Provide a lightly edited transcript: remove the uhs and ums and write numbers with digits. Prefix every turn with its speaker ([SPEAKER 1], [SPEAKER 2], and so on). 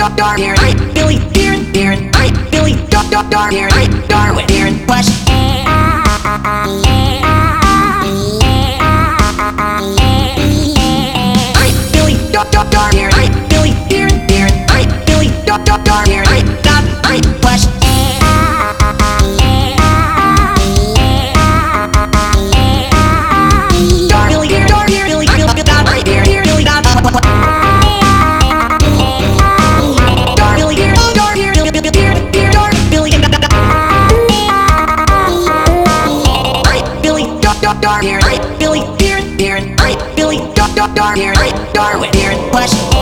[SPEAKER 1] Darwin, Billy, Darren, Billy, Darwin, Darren, push. Billy, Darwin, Billy, Darren, Billy, Darwin, push. Darwin, Billy, Darren, Billy, Darwin, Darwin, push.